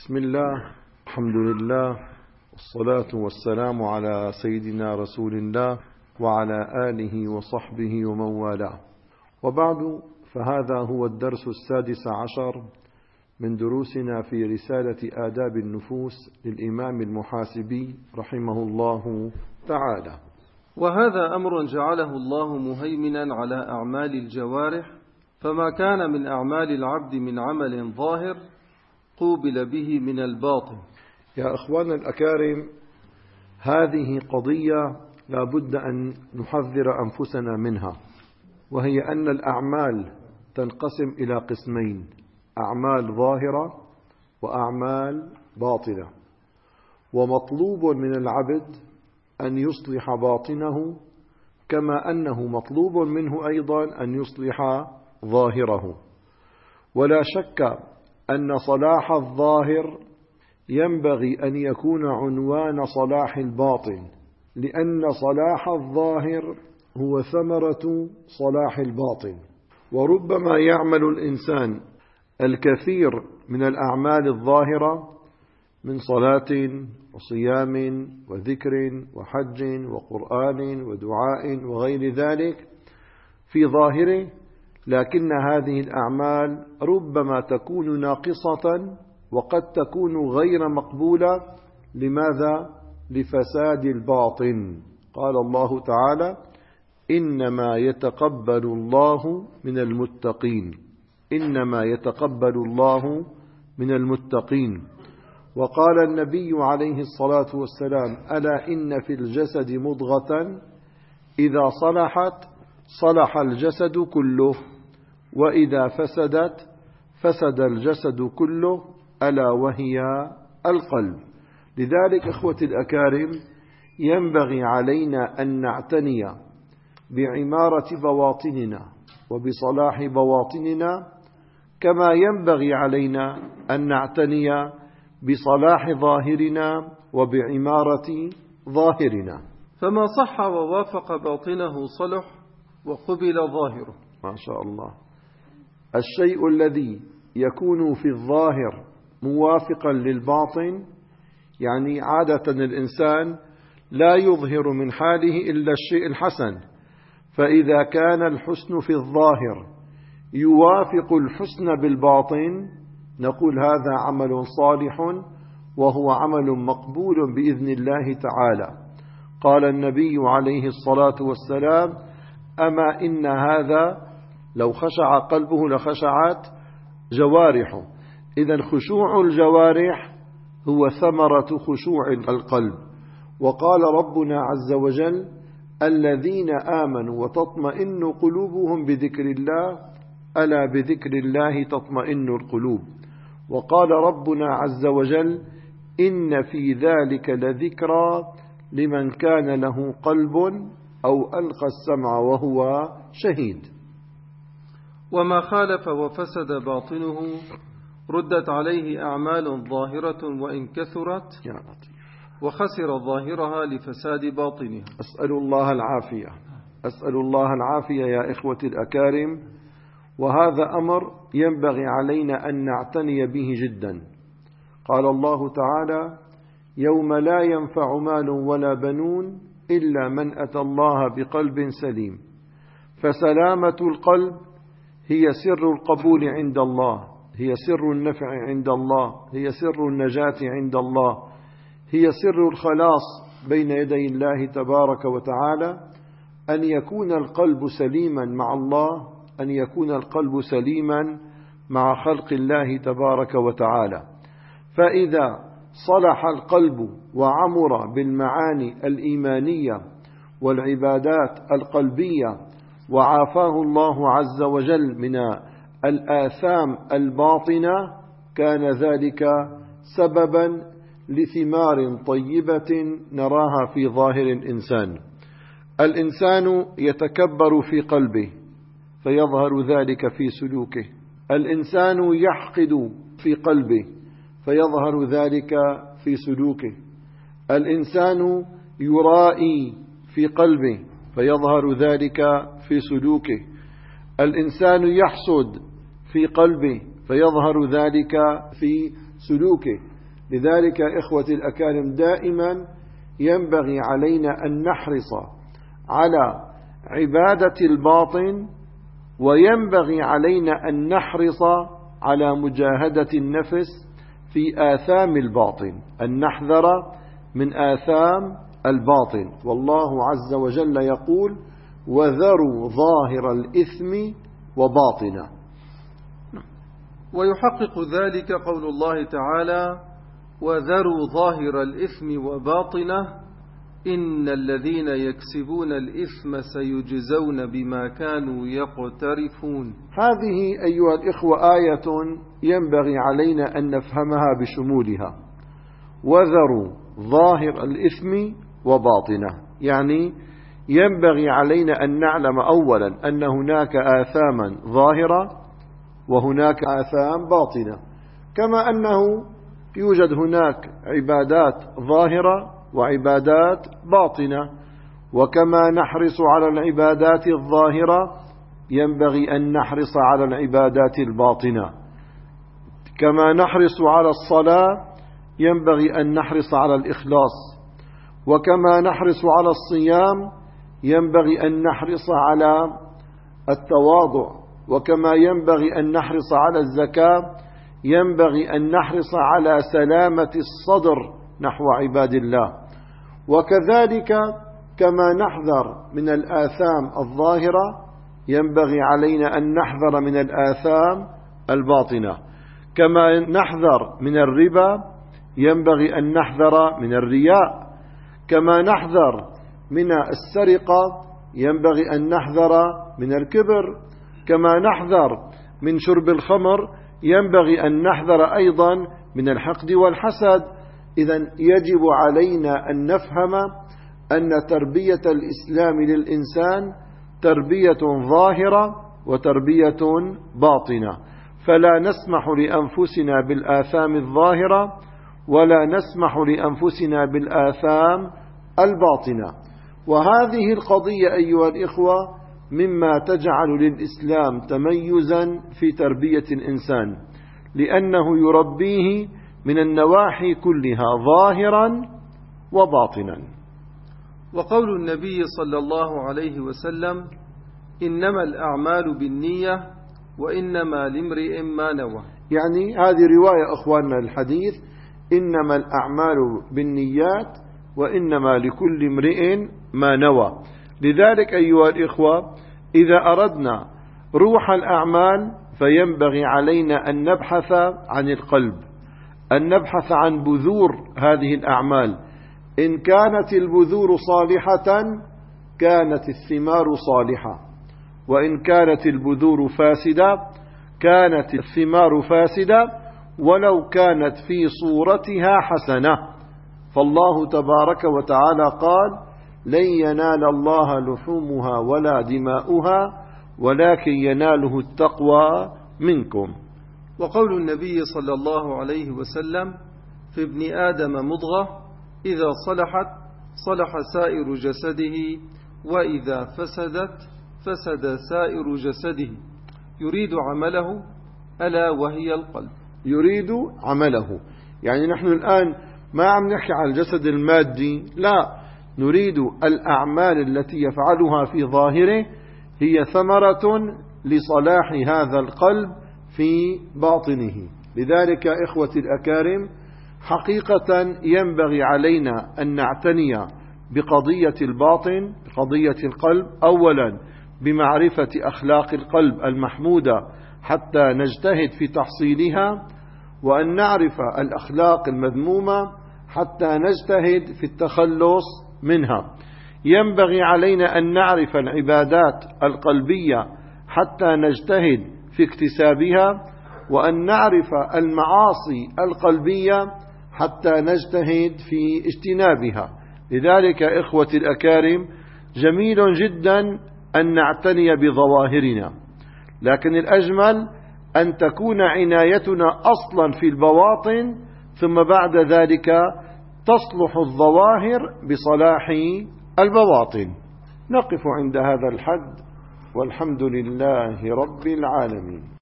بسم الله، الحمد لله، والصلاة والسلام على سيدنا رسول الله وعلى آله وصحبه ومن والاه، وبعد، فهذا هو الدرس 16 من دروسنا في رسالة آداب النفوس للإمام المحاسبي رحمه الله تعالى. وهذا أمر جعله الله مهيمنا على أعمال الجوارح، فما كان من أعمال العبد من عمل ظاهر قوبل به من الباطن. يا إخوان الأكارم، هذه قضية لا بد أن نحذر أنفسنا منها، وهي أن الأعمال تنقسم إلى قسمين: أعمال ظاهرة وأعمال باطنة، ومطلوب من العبد أن يصلح باطنه كما أنه مطلوب منه أيضا أن يصلح ظاهره. ولا شك أن صلاح الظاهر ينبغي أن يكون عنوان صلاح الباطن، لأن صلاح الظاهر هو ثمرة صلاح الباطن. وربما يعمل الإنسان الكثير من الأعمال الظاهرة من صلاة وصيام وذكر وحج وقرآن ودعاء وغير ذلك في ظاهره، لكن هذه الأعمال ربما تكون ناقصة وقد تكون غير مقبولة. لماذا؟ لفساد الباطن. قال الله تعالى: إنما يتقبل الله من المتقين، إنما يتقبل الله من المتقين. وقال النبي عليه الصلاة والسلام: ألا إن في الجسد مضغة إذا صلحت صلح الجسد كله، وإذا فسدت فسد الجسد كله، ألا وهي القلب. لذلك إخوتي الأكارم، ينبغي علينا أن نعتني بعمارة بواطننا وبصلاح بواطننا، كما ينبغي علينا أن نعتني بصلاح ظاهرنا وبعمارة ظاهرنا. فما صح ووافق باطنه صلح وقبل ظاهره. ما شاء الله. الشيء الذي يكون في الظاهر موافقا للباطن، يعني عادة الإنسان لا يظهر من حاله إلا الشيء الحسن، فإذا كان الحسن في الظاهر يوافق الحسن بالباطن نقول هذا عمل صالح وهو عمل مقبول بإذن الله تعالى. قال النبي عليه الصلاة والسلام: أما إن هذا لو خشع قلبه لخشعت جوارحه. إذن خشوع الجوارح هو ثمرة خشوع القلب. وقال ربنا عز وجل: الذين آمنوا وتطمئن قلوبهم بذكر الله، ألا بذكر الله تطمئن القلوب. وقال ربنا عز وجل: إن في ذلك لذكرى لمن كان له قلب أو ألقى السمع وهو شهيد. وما خالف وفسد باطنه ردت عليه أعمال ظاهرة وإن كثرت، وخسر ظاهرها لفساد باطنها. أسأل الله العافية، أسأل الله العافية يا إخوتي الأكارم. وهذا أمر ينبغي علينا أن نعتني به جدا. قال الله تعالى: يوم لا ينفع مال ولا بنون إلا من أتى الله بقلب سليم. فسلامة القلب هي سر القبول عند الله، هي سر النفع عند الله، هي سر النجاة عند الله، هي سر الخلاص بين يدي الله تبارك وتعالى. أن يكون القلب سليما مع الله، أن يكون القلب سليما مع خلق الله تبارك وتعالى. فإذا صلح القلب وعمر بالمعاني الإيمانية والعبادات القلبية، وعافاه الله عز وجل من الآثام الباطنة، كان ذلك سببا لثمار طيبة نراها في ظاهر الإنسان. الإنسان يتكبر في قلبه فيظهر ذلك في سلوكه، الإنسان يحقد في قلبه فيظهر ذلك في سلوكه، الإنسان يرائي في قلبه فيظهر ذلك في سلوكه، الإنسان يحسد في قلبه فيظهر ذلك في سلوكه. لذلك إخوتي الأكارم دائما ينبغي علينا أن نحرص على عبادة الباطن، وينبغي علينا أن نحرص على مجاهدة النفس في آثام الباطن، أن نحذر من آثام الباطن. والله عز وجل يقول: وذروا ظاهر الإثم وباطنه. ويحقق ذلك قول الله تعالى: وذروا ظاهر الإثم وباطنه إن الذين يكسبون الإثم سيجزون بما كانوا يقترفون. هذه أيها الإخوة آية ينبغي علينا أن نفهمها بشمولها. وذروا ظاهر الإثم وباطنه، يعني ينبغي علينا أن نعلم أولا أن هناك آثاما ظاهرة وهناك آثام باطنة، كما أنه يوجد هناك عبادات ظاهرة وعبادات باطنة. وكما نحرص على العبادات الظاهرة ينبغي أن نحرص على العبادات الباطنة. كما نحرص على الصلاة ينبغي أن نحرص على الإخلاص. وكما نحرص على الصيام ينبغي أن نحرص على التواضع. وكما ينبغي أن نحرص على الزكاة ينبغي أن نحرص على سلامة الصدر نحو عباد الله. وكذلك كما نحذر من الآثام الظاهرة ينبغي علينا أن نحذر من الآثام الباطنة. كما نحذر من الربا ينبغي أن نحذر من الرياء. كما نحذر من السرقة ينبغي أن نحذر من الكبر. كما نحذر من شرب الخمر ينبغي أن نحذر أيضا من الحقد والحسد. إذن يجب علينا أن نفهم أن تربية الإسلام للإنسان تربية ظاهرة وتربية باطنة، فلا نسمح لأنفسنا بالآثام الظاهرة ولا نسمح لأنفسنا بالآثام الباطنة. وهذه القضية أيها الإخوة مما تجعل للإسلام تميزا في تربية الإنسان، لأنه يربيه من النواحي كلها ظاهرا وباطنا. وقول النبي صلى الله عليه وسلم: إنما الأعمال بالنية وإنما لامرئ ما نوى. يعني هذه رواية أخواننا الحديث: إنما الأعمال بالنيات وإنما لكل امرئ ما نوى. لذلك أيها الإخوة إذا أردنا روح الأعمال فينبغي علينا أن نبحث عن القلب، أن نبحث عن بذور هذه الأعمال. إن كانت البذور صالحة كانت الثمار صالحة، وإن كانت البذور فاسدة كانت الثمار فاسدة، ولو كانت في صورتها حسنة. فالله تبارك وتعالى قال: لن ينال الله لحومها ولا دماؤها ولكن يناله التقوى منكم. وقول النبي صلى الله عليه وسلم: في ابن آدم مضغة إذا صلحت صلح سائر جسده وإذا فسدت فسد سائر جسده يريد عمله ألا وهي القلب. يريد عمله، يعني نحن الآن ما عم نحكي عن الجسد المادي، لا، نريد الأعمال التي يفعلها في ظاهره هي ثمرة لصلاح هذا القلب في باطنه. لذلك إخوتي الأكارم حقيقة ينبغي علينا أن نعتني بقضية الباطن، بقضية القلب، أولا بمعرفة أخلاق القلب المحمودة حتى نجتهد في تحصيلها، وأن نعرف الأخلاق المذمومة حتى نجتهد في التخلص منها. ينبغي علينا أن نعرف العبادات القلبية حتى نجتهد في اكتسابها، وأن نعرف المعاصي القلبية حتى نجتهد في اجتنابها. لذلك إخوتي الأكارم جميل جدا أن نعتني بظواهرنا، لكن الأجمل أن تكون عنايتنا أصلا في البواطن، ثم بعد ذلك تصلح الظواهر بصلاح البواطن. نقف عند هذا الحد، والحمد لله رب العالمين.